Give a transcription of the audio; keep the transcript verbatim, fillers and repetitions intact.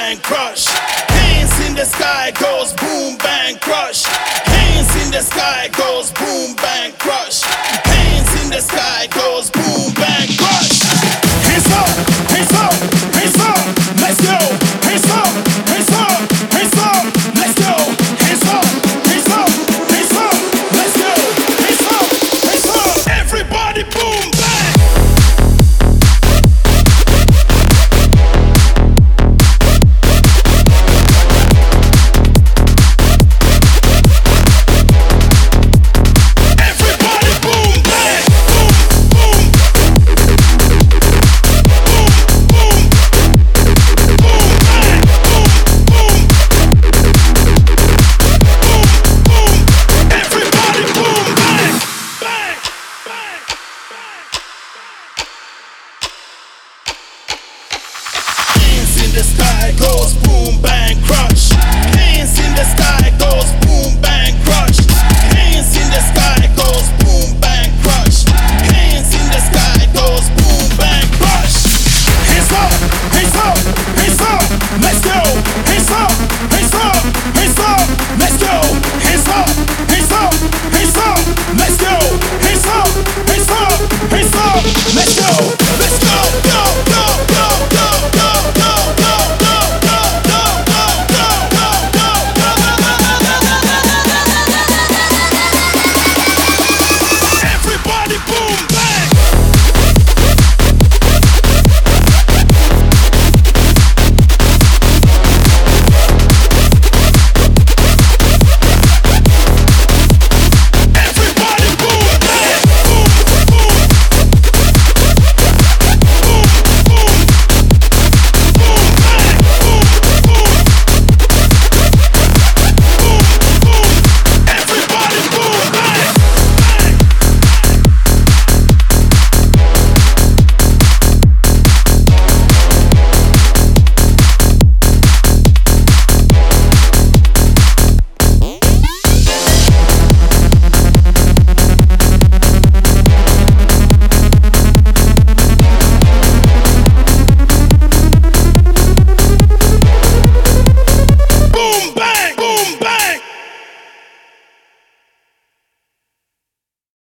bang, crush. Hands in the sky goes boom, bang, crush. Hands in the sky goes boom, bang, crush. Hands in the sky goes boom, bang, crush. Hands up, hands up, hands up, let's go. Hands up, hands up, hands up, let's go. Hands up, hands up, hands up, let's go. Hands up, hands up, everybody boom, bang. The sky goes boom, bang, crush. Hands in the sky goes boom, bang, crush. Hands in the sky goes boom, bang, crush. Hands in the sky goes boom, bang, crush. Hands up, hands up, hands up, let's go.